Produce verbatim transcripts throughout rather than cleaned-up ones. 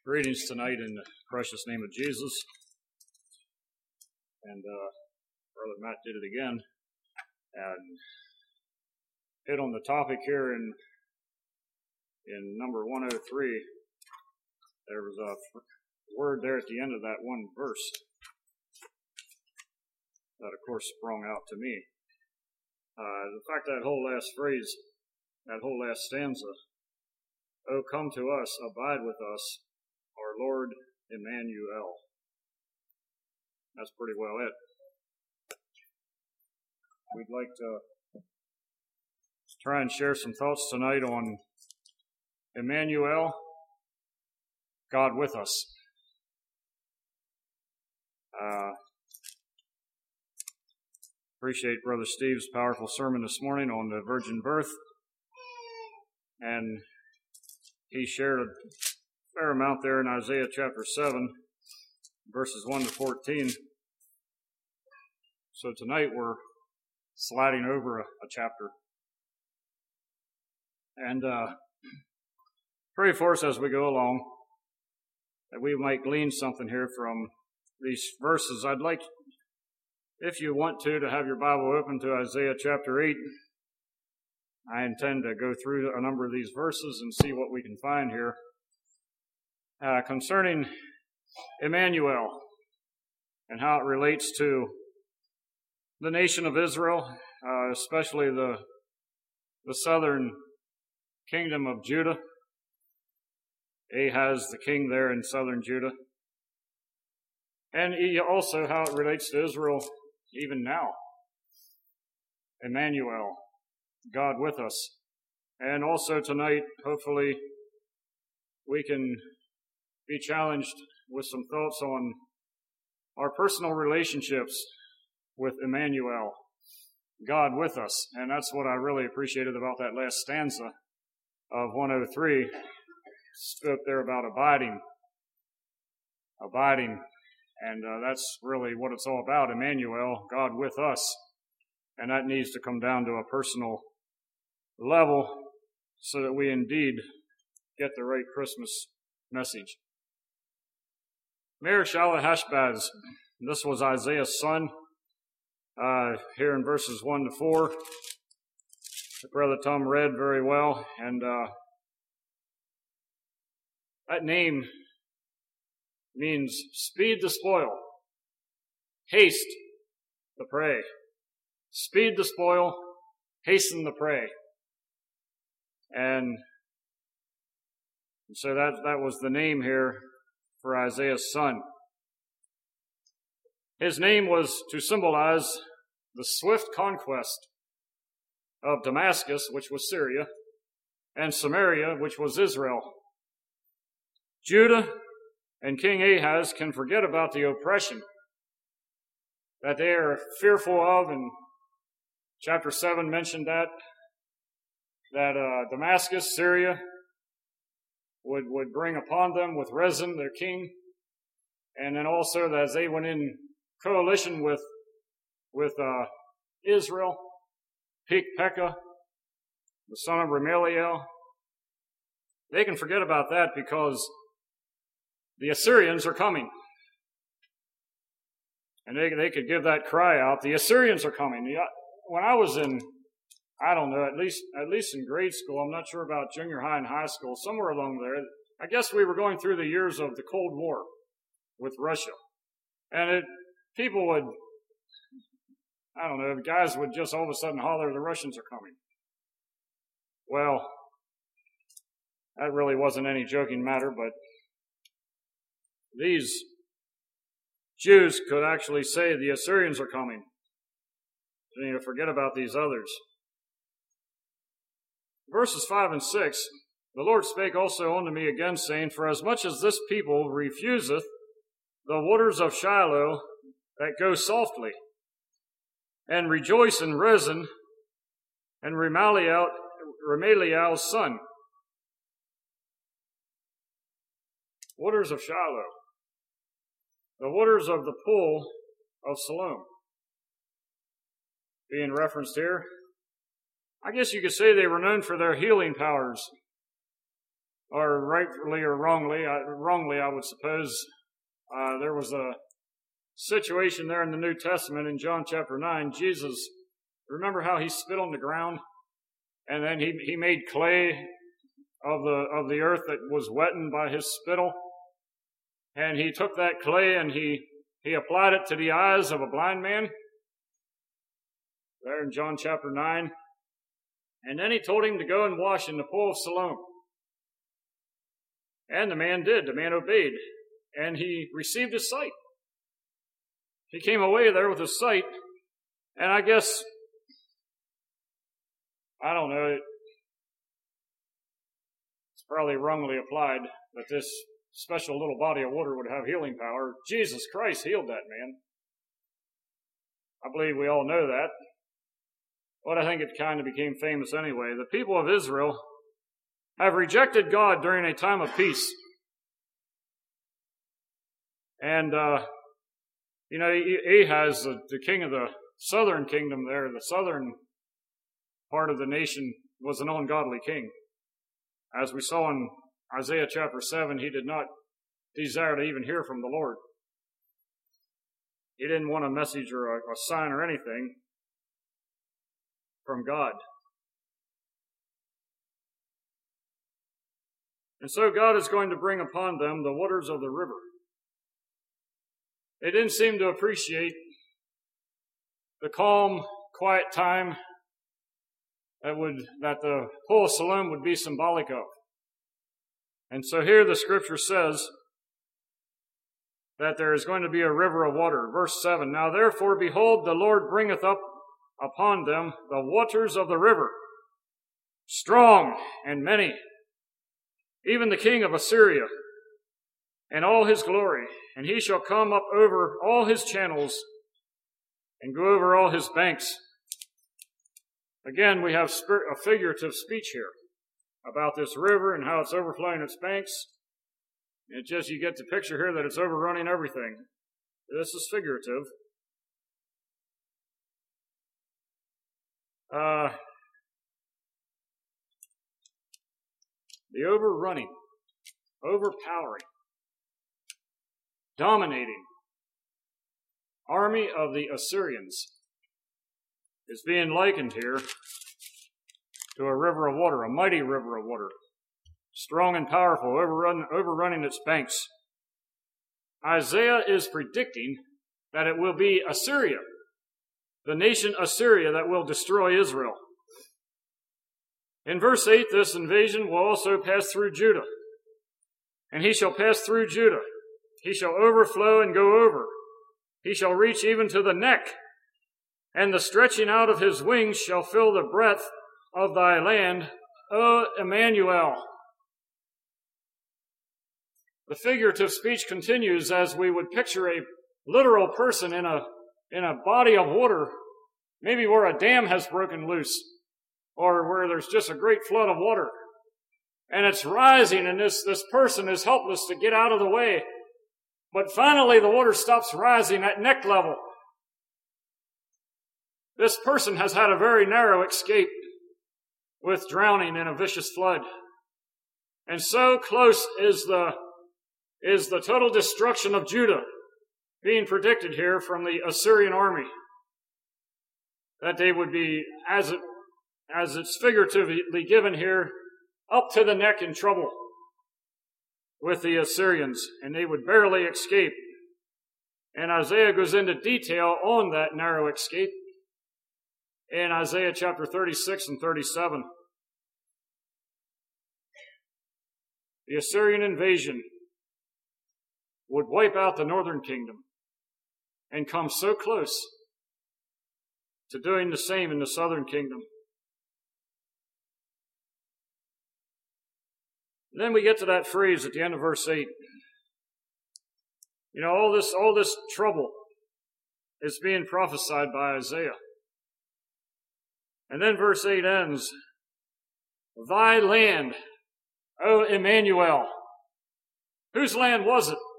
Greetings tonight in the precious name of Jesus. And uh, Brother Matt did it again. And hit on the topic here in in number one oh three. There was a word there at the end of that one verse that, of course, sprung out to me. Uh, in fact, that whole last phrase, that whole last stanza, "Oh, come to us, abide with us, our Lord Emmanuel." That's pretty well it. We'd like to try and share some thoughts tonight on Emmanuel, God with us. Uh, appreciate Brother Steve's powerful sermon this morning on the virgin birth. And he shared a fair amount there in Isaiah chapter seven, verses one to fourteen. So tonight we're sliding over a, a chapter. And uh, pray for us as we go along, that we might glean something here from these verses. I'd like, if you want to, to have your Bible open to Isaiah chapter eight. I intend to go through a number of these verses and see what we can find here. Uh, concerning Emmanuel and how it relates to the nation of Israel, uh, especially the the southern kingdom of Judah. Ahaz, the king there in southern Judah. And also how it relates to Israel even now. Emmanuel, God with us. And also tonight, hopefully, we can be challenged with some thoughts on our personal relationships with Emmanuel, God with us. And that's what I really appreciated about that last stanza of one oh three. Spoke there about abiding. Abiding. And uh, that's really what it's all about, Emmanuel, God with us. And that needs to come down to a personal level so that we indeed get the right Christmas message. Meir Shalahashbaz, this was Isaiah's son, uh, here in verses one to four. Brother Tom read very well, and uh, that name means speed the spoil, haste the prey. Speed the spoil, hasten the prey. And so that, that was the name here for Isaiah's son. His name was to symbolize the swift conquest of Damascus, which was Syria, and Samaria, which was Israel. Judah and King Ahaz can forget about the oppression that they are fearful of, and chapter seven mentioned that, that uh, Damascus, Syria, would, would bring upon them with Rezin, their king, and then also that as they went in coalition with with uh, Israel, Pekah, the son of Remaliel, they can forget about that because the Assyrians are coming. And they, they could give that cry out, the Assyrians are coming. When I was in, I don't know, at least at least in grade school, I'm not sure about junior high and high school, somewhere along there, I guess we were going through the years of the Cold War with Russia. And it, people would, I don't know, guys would just all of a sudden holler, the Russians are coming. Well, that really wasn't any joking matter, but these Jews could actually say the Assyrians are coming. You need to forget about these others. Verses five and six, the Lord spake also unto me again, saying, For as much as this people refuseth the waters of Shiloh that go softly, and rejoice in Rezin and Remaliel, Remaliel's son. Waters of Shiloh. The waters of the pool of Siloam being referenced here. I guess you could say they were known for their healing powers. or rightfully or wrongly, uh, wrongly I would suppose, uh, there was a situation there in the New Testament in John chapter nine. Jesus, remember how he spit on the ground, and then he he made clay of the of the earth that was wetted by his spittle, and he took that clay and he he applied it to the eyes of a blind man there in John chapter nine, and then he told him to go and wash in the pool of Siloam. And the man did. The man obeyed, and he received his sight. He came away there with his sight, and I guess, I don't know, it's probably wrongly applied that this special little body of water would have healing power. Jesus Christ healed that man. I believe we all know that. But I think it kind of became famous anyway. The people of Israel have rejected God during a time of peace. And, uh, you know, Ahaz, the, the king of the southern kingdom there, the southern part of the nation, was an ungodly king. As we saw in Isaiah chapter seven, he did not desire to even hear from the Lord. He didn't want a message or a, a sign or anything from God. And so God is going to bring upon them the waters of the river. They didn't seem to appreciate the calm, quiet time that would that the pool of Siloam would be symbolic of. And so here the scripture says that there is going to be a river of water. Verse seven, now therefore, behold, the Lord bringeth up upon them the waters of the river, strong and many, even the king of Assyria, and all his glory, and he shall come up over all his channels and go over all his banks. Again, we have a figurative speech here about this river and how it's overflowing its banks. It just, you get the picture here that it's overrunning everything. This is figurative. Uh, the overrunning, overpowering, dominating army of the Assyrians is being likened here to a river of water, a mighty river of water, strong and powerful, overrun, overrunning its banks. Isaiah is predicting that it will be Assyria, the nation Assyria, that will destroy Israel. In verse eight, this invasion will also pass through Judah. And he shall pass through Judah. He shall overflow and go over. He shall reach even to the neck. And the stretching out of his wings shall fill the breadth of thy land, O Emmanuel. The figurative speech continues as we would picture a literal person in a in a body of water, maybe where a dam has broken loose, or where there's just a great flood of water. And it's rising, and this, this person is helpless to get out of the way. But finally the water stops rising at neck level. This person has had a very narrow escape with drowning in a vicious flood. And so close is the, is the total destruction of Judah being predicted here from the Assyrian army, that they would be, as it, as it's figuratively given here, up to the neck in trouble with the Assyrians, and they would barely escape. And Isaiah goes into detail on that narrow escape in Isaiah chapter thirty-six and thirty-seven. The Assyrian invasion would wipe out the northern kingdom and come so close to doing the same in the southern kingdom. And then we get to that phrase at the end of verse eight. You know, all this, all this trouble is being prophesied by Isaiah. And then verse eight ends, thy land, O Emmanuel. Whose land was it?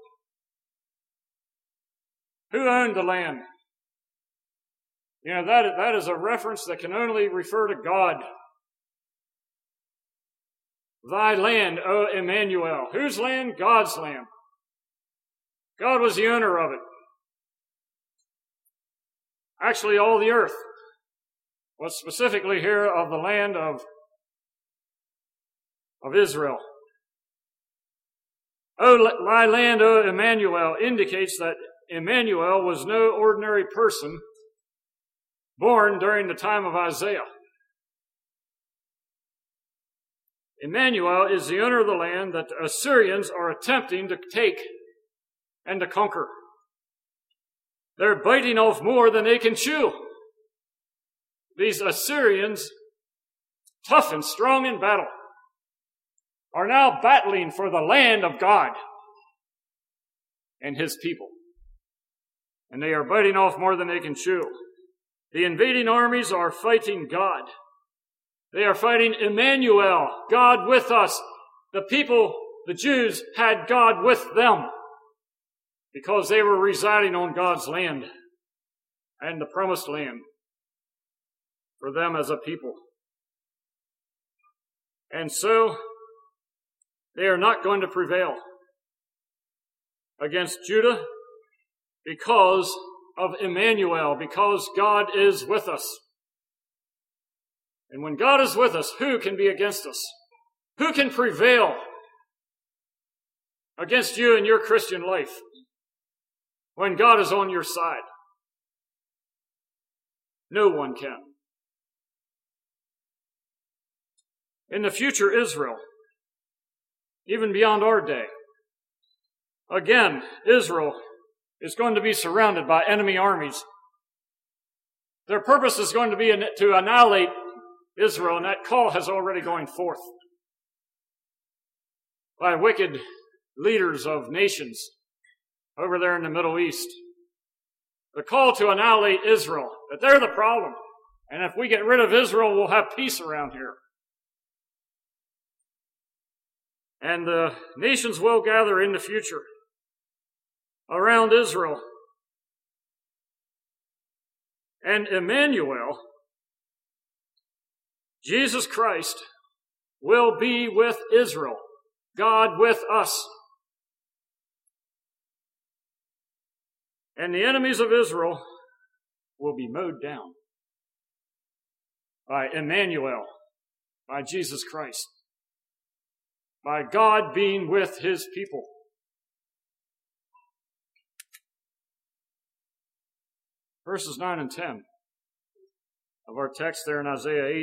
Who owned the land? You know, that, that is a reference that can only refer to God. thy land, O Emmanuel. Whose land? God's land. God was the owner of it. Actually, all the earth. But specifically here of the land of, of Israel. O thy land, O Emmanuel, indicates that Emmanuel was no ordinary person born during the time of Isaiah. Emmanuel is the owner of the land that the Assyrians are attempting to take and to conquer. They're biting off more than they can chew. These Assyrians, tough and strong in battle, are now battling for the land of God and his people. And they are biting off more than they can chew. The invading armies are fighting God. They are fighting Emmanuel, God with us. The people, the Jews, had God with them because they were residing on God's land and the promised land for them as a people. And so, they are not going to prevail against Judah because of Emmanuel, because God is with us. And when God is with us, who can be against us? Who can prevail against you in your Christian life when God is on your side? No one can. In the future Israel, even beyond our day, again, Israel is going to be surrounded by enemy armies. Their purpose is going to be to annihilate Israel, and that call has already gone forth by wicked leaders of nations over there in the Middle East. The call to annihilate Israel, that they're the problem. And if we get rid of Israel, we'll have peace around here. And the nations will gather in the future around Israel. And Emmanuel, Jesus Christ, will be with Israel, God with us. And the enemies of Israel will be mowed down by Emmanuel, by Jesus Christ, by God being with his people. Verses nine and ten of our text there in Isaiah eight.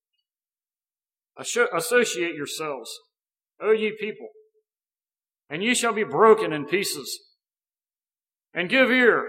Associate yourselves, O ye people, and ye shall be broken in pieces. And give ear,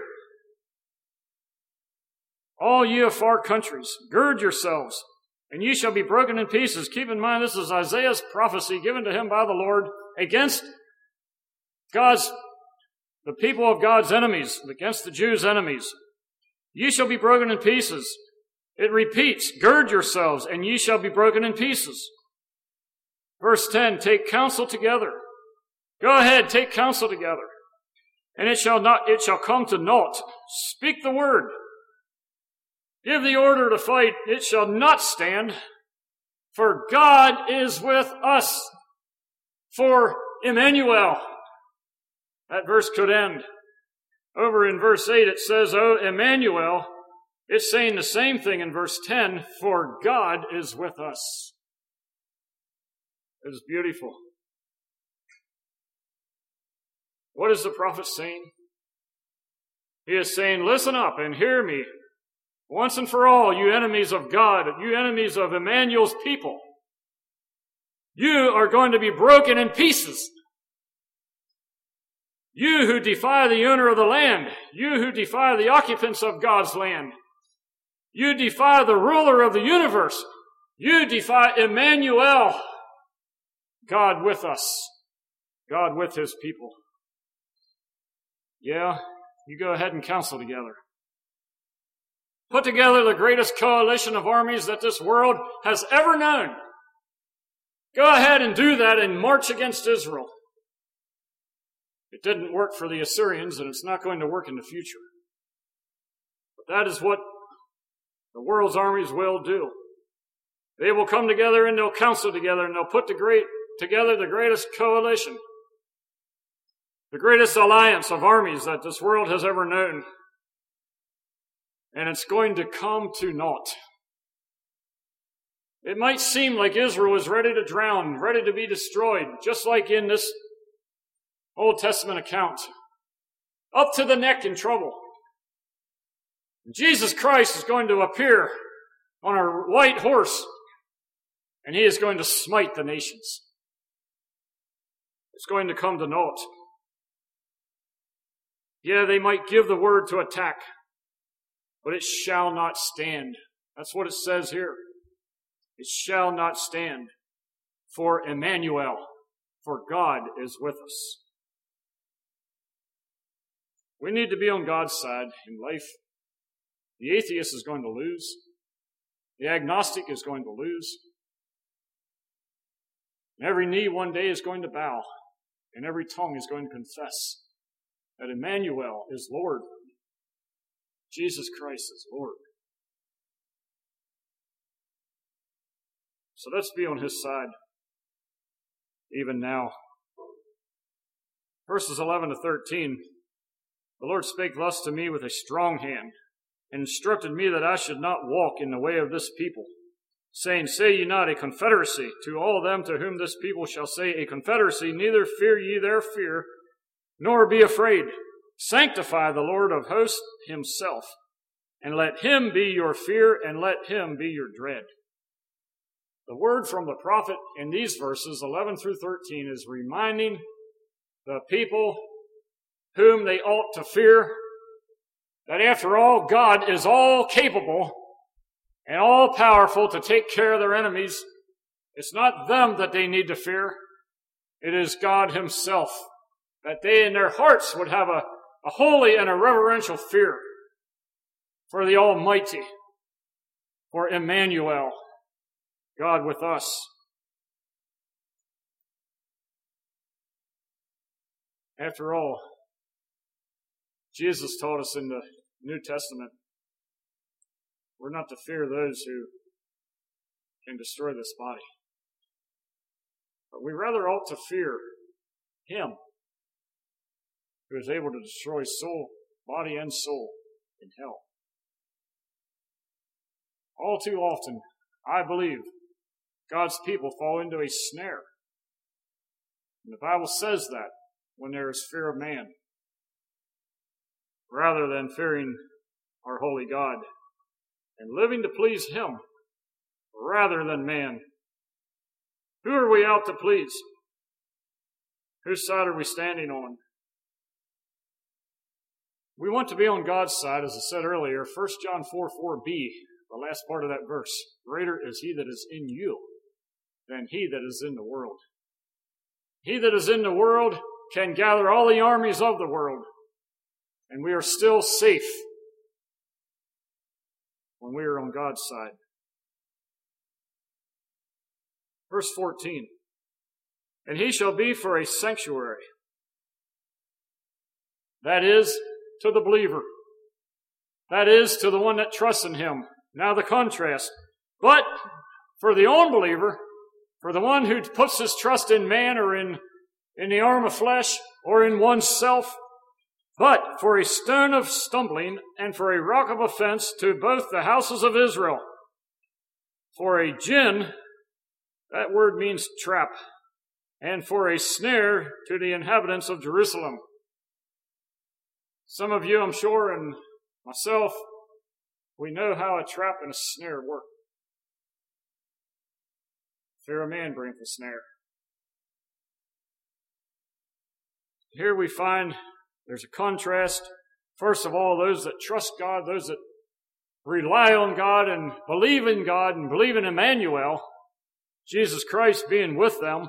all ye of far countries, gird yourselves, and ye shall be broken in pieces. Keep in mind, this is Isaiah's prophecy given to him by the Lord against God's, the people of God's enemies, against the Jews' enemies. Ye shall be broken in pieces. It repeats, gird yourselves, and ye shall be broken in pieces. Verse ten, take counsel together. Go ahead, take counsel together. And it shall not, it shall come to naught. Speak the word. Give the order to fight. It shall not stand. For God is with us. For Emmanuel. That verse could end. Over in verse eight it says, O Emmanuel. It's saying the same thing in verse ten. For God is with us. It is beautiful. What is the prophet saying? He is saying, listen up and hear me. Once and for all, you enemies of God, you enemies of Emmanuel's people. You are going to be broken in pieces. You who defy the owner of the land. You who defy the occupants of God's land. You defy the ruler of the universe. You defy Emmanuel. God with us. God with his people. Yeah, you go ahead and counsel together. Put together the greatest coalition of armies that this world has ever known. Go ahead and do that and march against Israel. It didn't work for the Assyrians, and it's not going to work in the future. But that is what the world's armies will do. They will come together and they'll counsel together, and they'll put the great together the greatest coalition, the greatest alliance of armies that this world has ever known. And it's going to come to naught. It might seem like Israel is ready to drown, ready to be destroyed, just like in this Old Testament account. Up to the neck in trouble. Jesus Christ is going to appear on a white horse, and he is going to smite the nations. It's going to come to naught. Yeah, they might give the word to attack, but it shall not stand. That's what it says here. It shall not stand. For Emmanuel, for God is with us. We need to be on God's side in life. The atheist is going to lose. The agnostic is going to lose. And every knee one day is going to bow, and every tongue is going to confess that Emmanuel is Lord. Jesus Christ is Lord. So let's be on his side, even now. Verses eleven to thirteen. The Lord spake thus to me with a strong hand, and instructed me that I should not walk in the way of this people, saying, Say ye not a confederacy to all them to whom this people shall say a confederacy, neither fear ye their fear, nor be afraid. Sanctify the Lord of hosts himself, and let him be your fear, and let him be your dread. The word from the prophet in these verses, eleven through thirteen, is reminding the people whom they ought to fear that after all, God is all capable and all powerful to take care of their enemies. It's not them that they need to fear. It is God himself, that they in their hearts would have a, a holy and a reverential fear for the Almighty, for Emmanuel, God with us. After all, Jesus taught us in the New Testament, we're not to fear those who can destroy this body, but we rather ought to fear him who is able to destroy soul, body and soul in hell. All too often, I believe, God's people fall into a snare. And the Bible says that when there is fear of man, rather than fearing our holy God and living to please him rather than man. Who are we out to please? Whose side are we standing on? We want to be on God's side, as I said earlier. First John four four b, the last part of that verse. Greater is he that is in you than he that is in the world. He that is in the world can gather all the armies of the world, and we are still safe when we are on God's side. Verse fourteen. And he shall be for a sanctuary. That is, to the believer. That is, to the one that trusts in him. Now the contrast. But for the unbeliever, for the one who puts his trust in man or in, in the arm of flesh or in oneself, but for a stone of stumbling and for a rock of offense to both the houses of Israel. For a gin, that word means trap, and for a snare to the inhabitants of Jerusalem. Some of you, I'm sure, and myself, we know how a trap and a snare work. Fear of man bringeth a snare. Here we find there's a contrast. First of all, those that trust God, those that rely on God and believe in God and believe in Emmanuel, Jesus Christ being with them,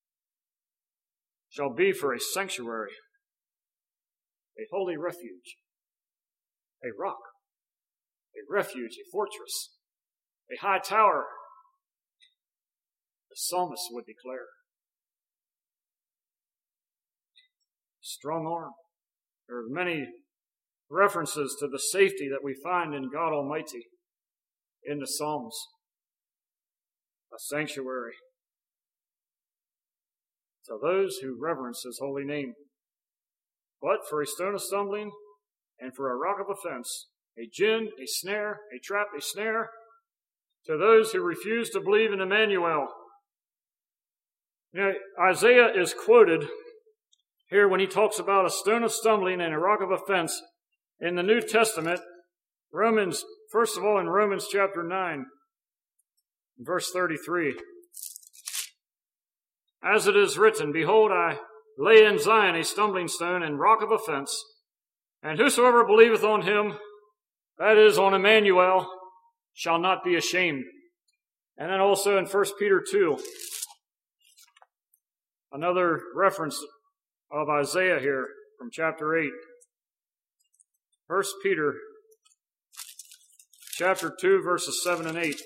shall be for a sanctuary, a holy refuge, a rock, a refuge, a fortress, a high tower, the psalmist would declare. Strong arm. There are many references to the safety that we find in God Almighty in the Psalms. A sanctuary. to those who reverence his holy name. But for a stone of stumbling and for a rock of offense, a gin, a snare, a trap, a snare, to those who refuse to believe in Emmanuel. You know, Isaiah is quoted here when he talks about a stone of stumbling and a rock of offense in the New Testament. Romans, first of all, in Romans chapter nine, verse thirty-three. As it is written, behold, I lay in Zion a stumbling stone and rock of offense, and whosoever believeth on him, that is, on Emmanuel, shall not be ashamed. And then also in First Peter two, another reference of Isaiah here from chapter eight. First Peter chapter two, verses seven and eight.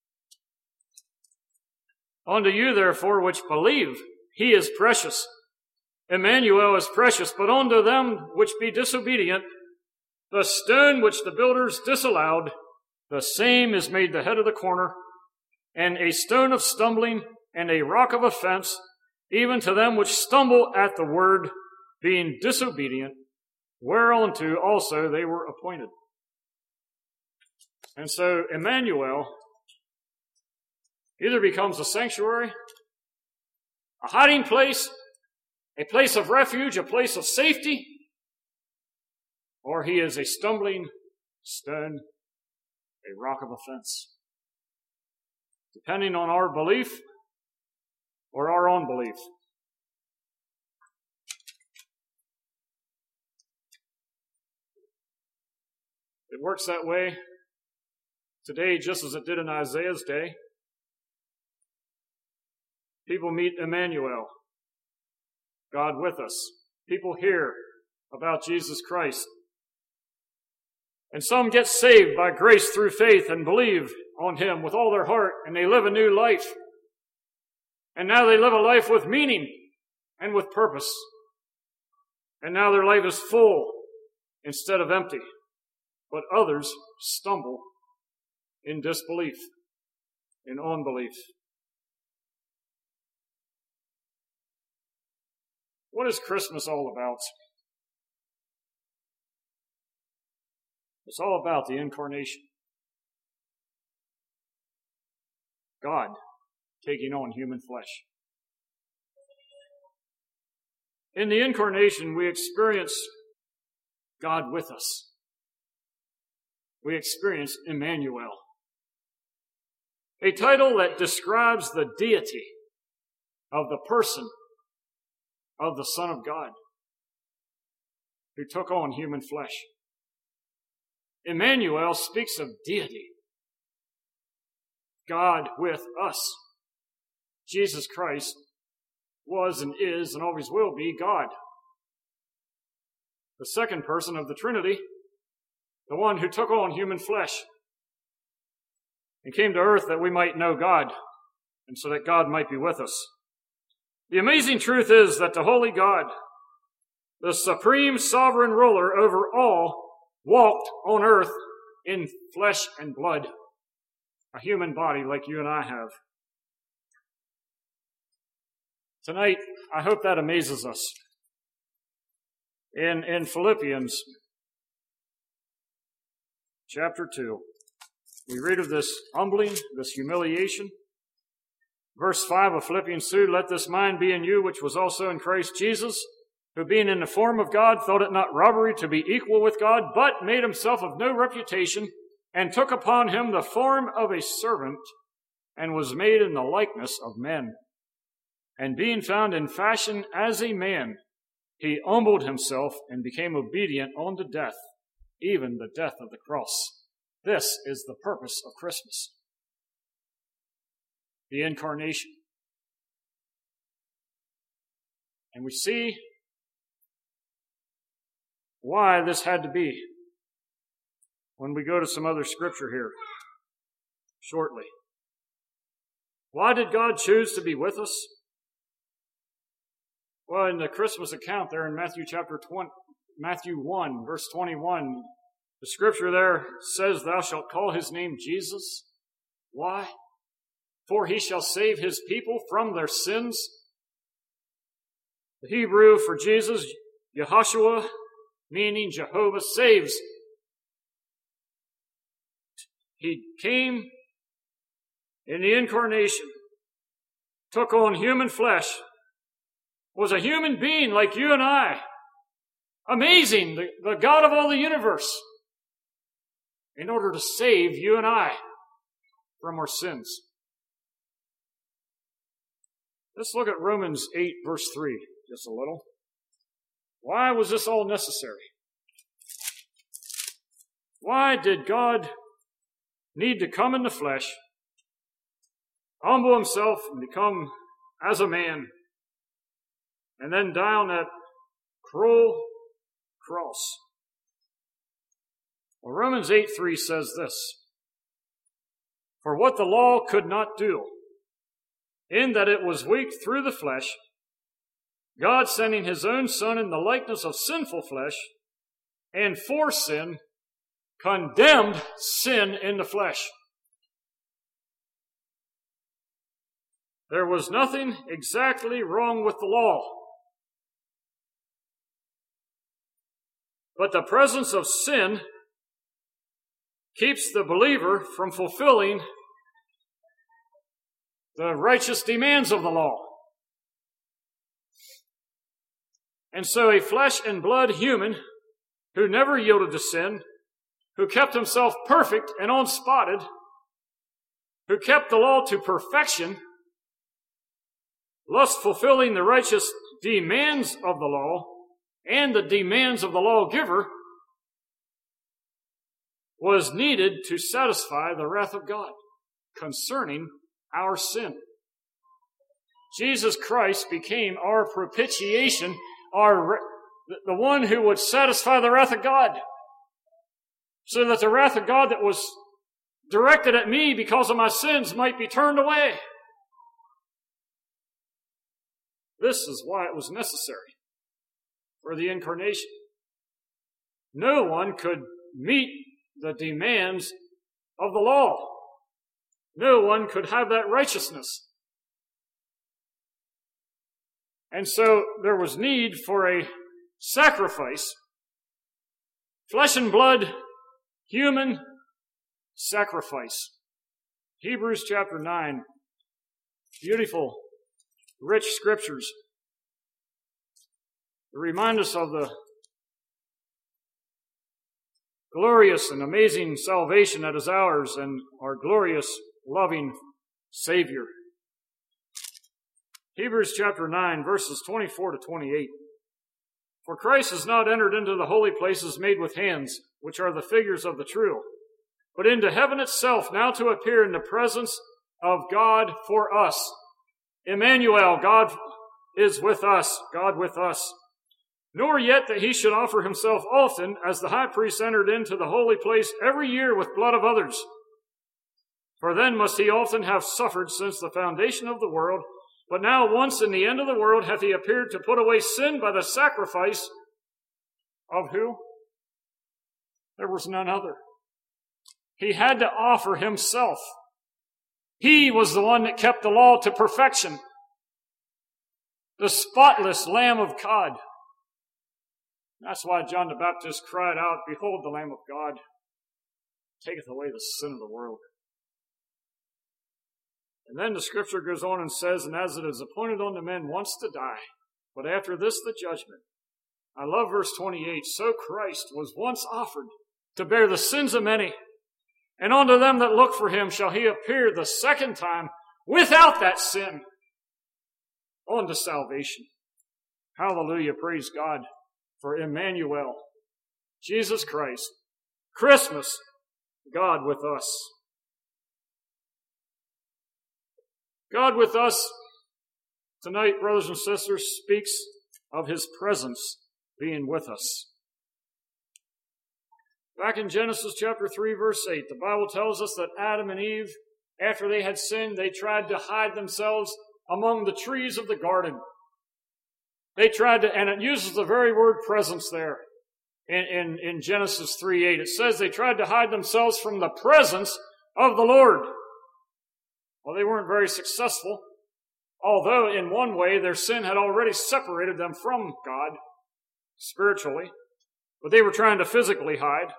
Unto you, therefore, which believe, he is precious. Emmanuel is precious, but unto them which be disobedient, the stone which the builders disallowed, the same is made the head of the corner, and a stone of stumbling, and a rock of offense, even to them which stumble at the word, being disobedient, whereunto also they were appointed. And so Emmanuel either becomes a sanctuary, a hiding place, a place of refuge, a place of safety, or he is a stumbling stone, a rock of offense, depending on our belief or our unbelief. It works that way today just as it did in Isaiah's day. People meet Emmanuel, God with us. People hear about Jesus Christ. And some get saved by grace through faith and believe on him with all their heart, and they live a new life. And now they live a life with meaning and with purpose. And now their life is full instead of empty. But others stumble in disbelief, in unbelief. What is Christmas all about? It's all about the incarnation. God taking on human flesh. In the incarnation, we experience God with us. We experience Emmanuel, a title that describes the deity of the person of the Son of God, who took on human flesh. Emmanuel speaks of deity, God with us. Jesus Christ was and is and always will be God. The second person of the Trinity, the one who took on human flesh and came to earth that we might know God and so that God might be with us. The amazing truth is that the holy God, the supreme sovereign ruler over all, walked on earth in flesh and blood, a human body like you and I have. Tonight, I hope that amazes us. In, in Philippians chapter two, we read of this humbling, this humiliation. Verse five of Philippians two, let this mind be in you, which was also in Christ Jesus, who being in the form of God, thought it not robbery to be equal with God, but made himself of no reputation, and took upon him the form of a servant, and was made in the likeness of men. And being found in fashion as a man, he humbled himself and became obedient unto death, even the death of the cross. This is the purpose of Christmas. The incarnation. And we see why this had to be when we go to some other scripture here shortly. Why did God choose to be with us? Well, in the Christmas account there in Matthew chapter twenty, Matthew one, verse twenty-one, the scripture there says, thou shalt call his name Jesus. Why? For he shall save his people from their sins. The Hebrew for Jesus, Yehoshua, meaning Jehovah saves. He came in the incarnation, took on human flesh, was a human being like you and I. Amazing, the, the God of all the universe, in order to save you and I from our sins. Let's look at Romans eight, verse three, just a little. Why was this all necessary? Why did God need to come in the flesh, humble himself and become as a man, and then die on that cruel cross? Well, Romans eight three says this, "For what the law could not do, in that it was weak through the flesh, God sending his own Son in the likeness of sinful flesh, and for sin, condemned sin in the flesh." There was nothing exactly wrong with the law, but the presence of sin keeps the believer from fulfilling the righteous demands of the law. And so a flesh and blood human who never yielded to sin, who kept himself perfect and unspotted, who kept the law to perfection, thus fulfilling the righteous demands of the law and the demands of the lawgiver, was needed to satisfy the wrath of God concerning our sin. Jesus Christ became our propitiation, our the one who would satisfy the wrath of God, so that the wrath of God that was directed at me because of my sins might be turned away. This is why it was necessary for the incarnation. No one could meet the demands of the law. No one could have that righteousness. And so there was need for a sacrifice, flesh and blood, human sacrifice. Hebrews chapter nine, beautiful, rich scriptures to remind us of the glorious and amazing salvation that is ours and our glorious, loving Savior. Hebrews chapter nine, verses twenty-four to twenty-eight. "For Christ has not entered into the holy places made with hands, which are the figures of the true, but into heaven itself, now to appear in the presence of God for us." Emmanuel, God is with us, God with us. "Nor yet that he should offer himself often, as the high priest entered into the holy place every year with blood of others. For then must he often have suffered since the foundation of the world. But now once in the end of the world hath he appeared to put away sin by the sacrifice of" who? There was none other. He had to offer himself. He was the one that kept the law to perfection. The spotless Lamb of God. That's why John the Baptist cried out, "Behold the Lamb of God, taketh away the sin of the world." And then the scripture goes on and says, "And as it is appointed unto men once to die, but after this the judgment." I love verse twenty-eight. "So Christ was once offered to bear the sins of many, and unto them that look for him shall he appear the second time without that sin unto salvation." Hallelujah, praise God for Emmanuel, Jesus Christ, Christmas, God with us. God with us tonight, brothers and sisters, speaks of his presence being with us. Back in Genesis chapter three, verse eight, the Bible tells us that Adam and Eve, after they had sinned, they tried to hide themselves among the trees of the garden. They tried to, and it uses the very word presence there in, in, in Genesis three eight. It says they tried to hide themselves from the presence of the Lord. Well, they weren't very successful. Although in one way their sin had already separated them from God spiritually, but they were trying to physically hide.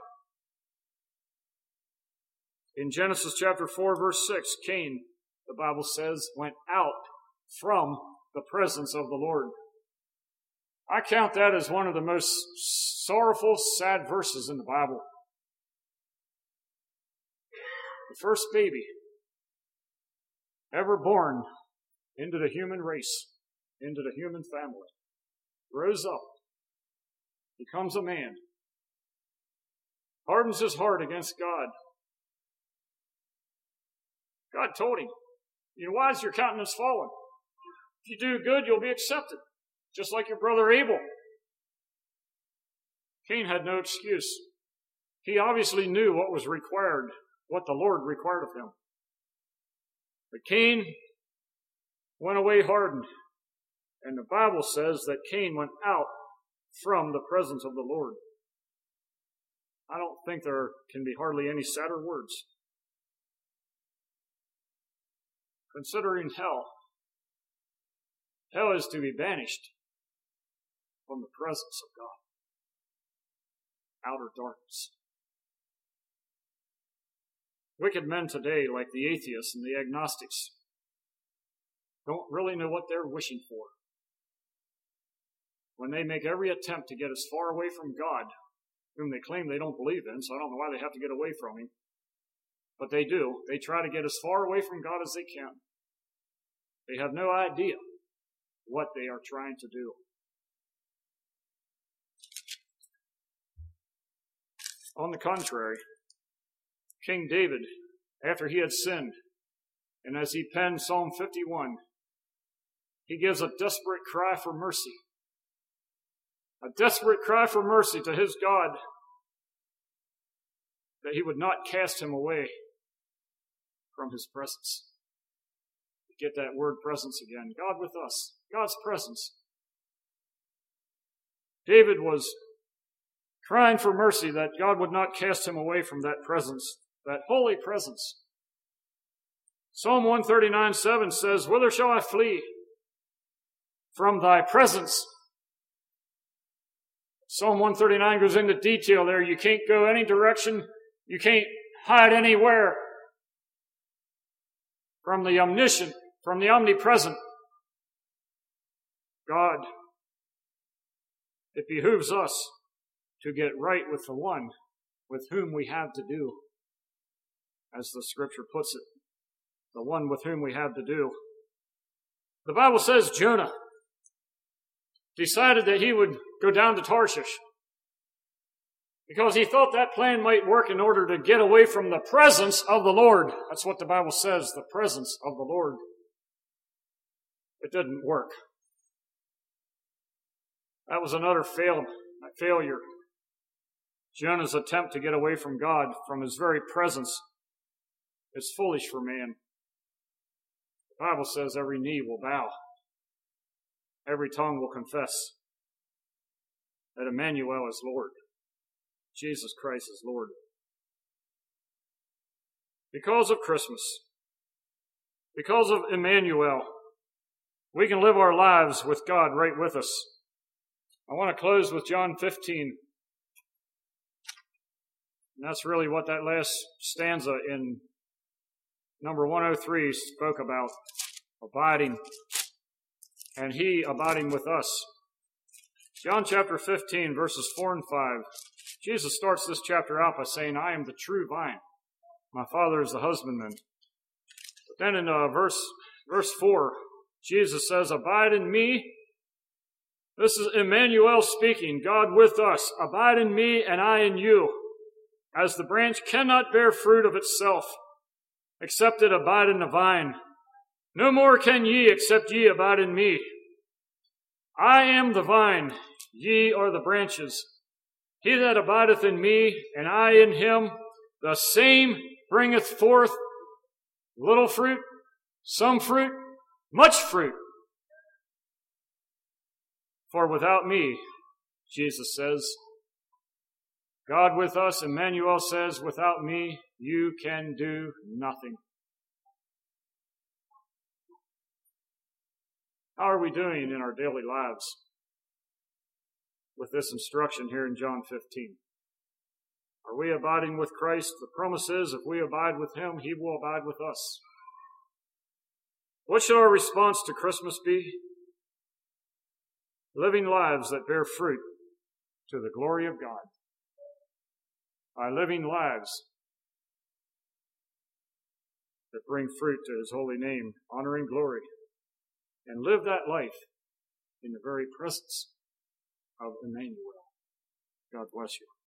In Genesis chapter four, verse six, Cain, the Bible says, went out from the presence of the Lord. I count that as one of the most sorrowful, sad verses in the Bible. The first baby ever born into the human race, into the human family, grows up, becomes a man, hardens his heart against God. God told him, you know, why is your countenance fallen? If you do good, you'll be accepted, just like your brother Abel. Cain had no excuse. He obviously knew what was required, what the Lord required of him. But Cain went away hardened, and the Bible says that Cain went out from the presence of the Lord. I don't think there can be hardly any sadder words. Considering hell, hell is to be banished from the presence of God. Outer darkness. Wicked men today, like the atheists and the agnostics, don't really know what they're wishing for. When they make every attempt to get as far away from God, whom they claim they don't believe in, so I don't know why they have to get away from him. But they do. They try to get as far away from God as they can. They have no idea what they are trying to do. On the contrary, King David, after he had sinned, and as he penned Psalm fifty-one, he gives a desperate cry for mercy. A desperate cry for mercy to his God, that he would not cast him away from his presence. Get that word presence again. God with us. God's presence. David was crying for mercy that God would not cast him away from that presence, that holy presence. Psalm one thirty-nine, seven says, whither shall I flee? From thy presence. Psalm one thirty-nine goes into detail there. You can't go any direction. You can't hide anywhere from the omniscient, from the omnipresent God. It behooves us to get right with the one with whom we have to do, as the scripture puts it, the one with whom we have to do. The Bible says Jonah decided that he would go down to Tarshish because he thought that plan might work in order to get away from the presence of the Lord. That's what the Bible says, the presence of the Lord. It didn't work. That was another fail, failure. Jonah's attempt to get away from God, from his very presence, is foolish for man. The Bible says every knee will bow. Every tongue will confess that Emmanuel is Lord. Jesus Christ is Lord. Because of Christmas, because of Emmanuel, we can live our lives with God right with us. I want to close with John fifteen. And that's really what that last stanza in number one oh three spoke about, abiding, and he abiding with us. John chapter fifteen, verses four and five. Jesus starts this chapter out by saying, I am the true vine. My Father is the husbandman. But then in uh, verse, verse four, Jesus says, abide in me. This is Emmanuel speaking, God with us. Abide in me and I in you. As the branch cannot bear fruit of itself, except it abide in the vine. No more can ye, except ye abide in me. I am the vine, ye are the branches. He that abideth in me, and I in him, the same bringeth forth little fruit, some fruit, much fruit. For without me, Jesus says, God with us, Emmanuel says, without me, you can do nothing. How are we doing in our daily lives with this instruction here in John fifteen? Are we abiding with Christ? The promise is if we abide with him, he will abide with us. What should our response to Christmas be? Living lives that bear fruit to the glory of God. By living lives that bring fruit to his holy name, honor and glory, and live that life in the very presence of Emmanuel. God bless you.